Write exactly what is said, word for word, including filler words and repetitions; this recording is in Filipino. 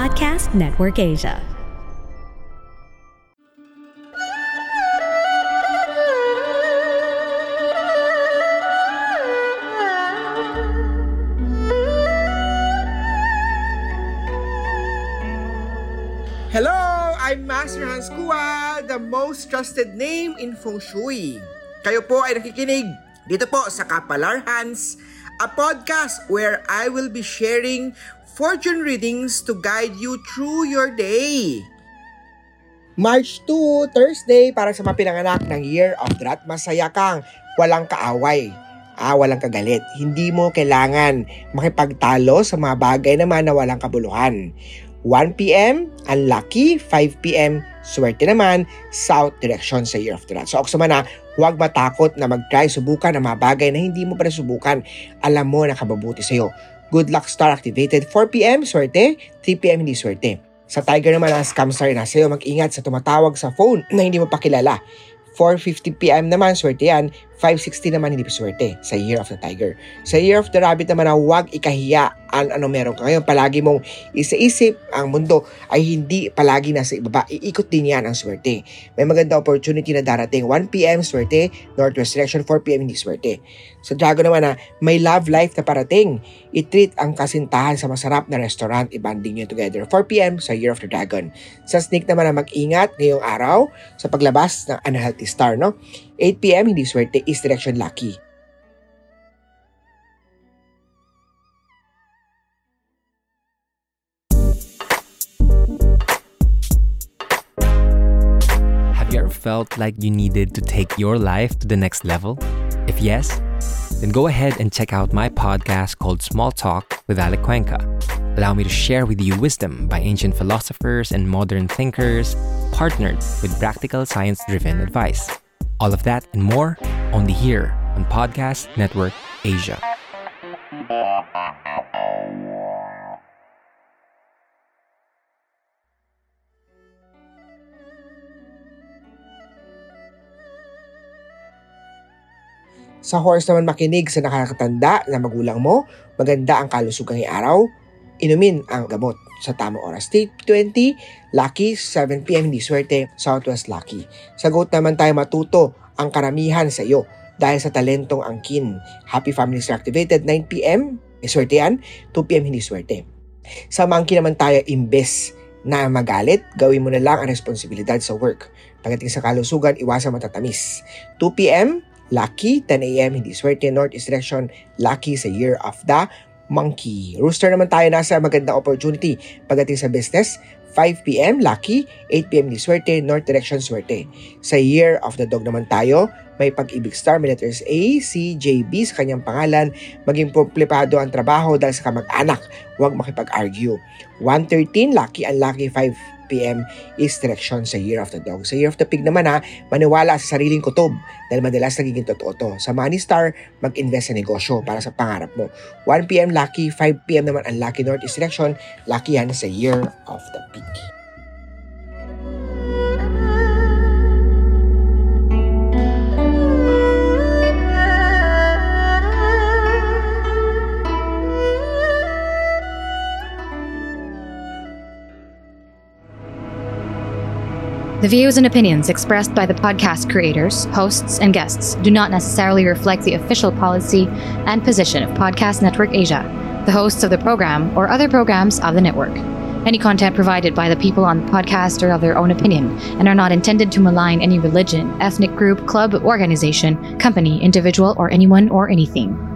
Podcast Network Asia. Hello! I'm Master Hans Kua, the most trusted name in Feng Shui. Kayo po ay nakikinig dito po sa Kapalar Hans, a podcast where I will be sharing fortune readings to guide you through your day. March second, Thursday, para sa mga pinanganak ng Year of the Rat, masaya kang walang kaaway. Ah, walang kagalit. Hindi mo kailangan makipagtalo sa mga bagay naman na walang kabuluhan. one p.m. unlucky, five p.m. swerte naman, south direction sa Year of the Rat. So, ako na, huwag matakot na mag-try, subukan ang mga bagay na hindi mo pa nasubukan. Alam mo na kababuti sa'yo. Good luck star activated, four p.m. swerte, three p.m. hindi swerte. Sa Tiger naman, ang scam star na sa'yo, mag-ingat sa tumatawag sa phone na hindi mo pa kilala. four fifty p.m. naman, swerte yan. five sixty naman, hindi pa swerte sa Year of the Tiger. Sa Year of the Rabbit naman, na huwag ikahiya ang ano meron ka ngayon. Palagi mong isa-isip, ang mundo ay hindi palagi nasa ibaba. Iikot din yan ang swerte. May maganda opportunity na darating. one p.m. swerte, northwest direction, four p.m. hindi swerte. Sa Dragon naman na may love life na parating. I-treat ang kasintahan sa masarap na restaurant. I-banding nyo together. four p.m. sa Year of the Dragon. Sa Snake naman na mag-ingat ngayong araw sa paglabas ng unhealthy star, no? eight p.m. hindi swerte, east direction lucky. Have you ever felt like you needed to take your life to the next level? If yes, then go ahead and check out my podcast called Small Talk with Alec Cuenca. Allow me to share with you wisdom by ancient philosophers and modern thinkers, partnered with practical science-driven advice. All of that and more, only here on Podcast Network Asia. Sa horse naman, makinig sa nakakatanda na magulang mo, maganda ang kalusugan ng araw, inumin ang gamot sa tamang oras. State twenty, lucky, seven p.m. hindi swerte, southwest lucky. Sa goat naman tayo, matuto ang karamihan sa iyo dahil sa talentong angkin. Happy family star activated, nine p.m. may swerte yan, two p.m. hindi swerte. Sa monkey naman tayo, imbes na magalit, gawin mo na lang ang responsibilidad sa work. Pagdating sa kalusugan, iwasan matatamis. two p.m. lucky, ten a.m. hindi swerte, northeast direction, lucky sa Year of the Monkey. Rooster naman tayo, nasa magandang opportunity. Pagdating sa business, five p.m. lucky, eight p.m. hindi swerte, north direction swerte. Sa Year of the Dog naman tayo, may pag-ibig star, may letters A, C, J, B sa kanyang pangalan. Maging komplikado ang trabaho dahil sa kamag-anak. Huwag makipag-argue. one thirteen, lucky, unlucky, five p.m. is direction sa Year of the Dog. Sa Year of the Pig naman, ha, maniwala sa sariling kutob dahil madalas nagiging totoo to. Sa Money Star, mag-invest sa negosyo para sa pangarap mo. one p.m. lucky, five p.m. naman unlucky, northeast direction. Lucky yan sa Year of the Pig. The views and opinions expressed by the podcast creators, hosts, and guests do not necessarily reflect the official policy and position of Podcast Network Asia, the hosts of the program, or other programs of the network. Any content provided by the people on the podcast are of their own opinion and are not intended to malign any religion, ethnic group, club, organization, company, individual, or anyone or anything.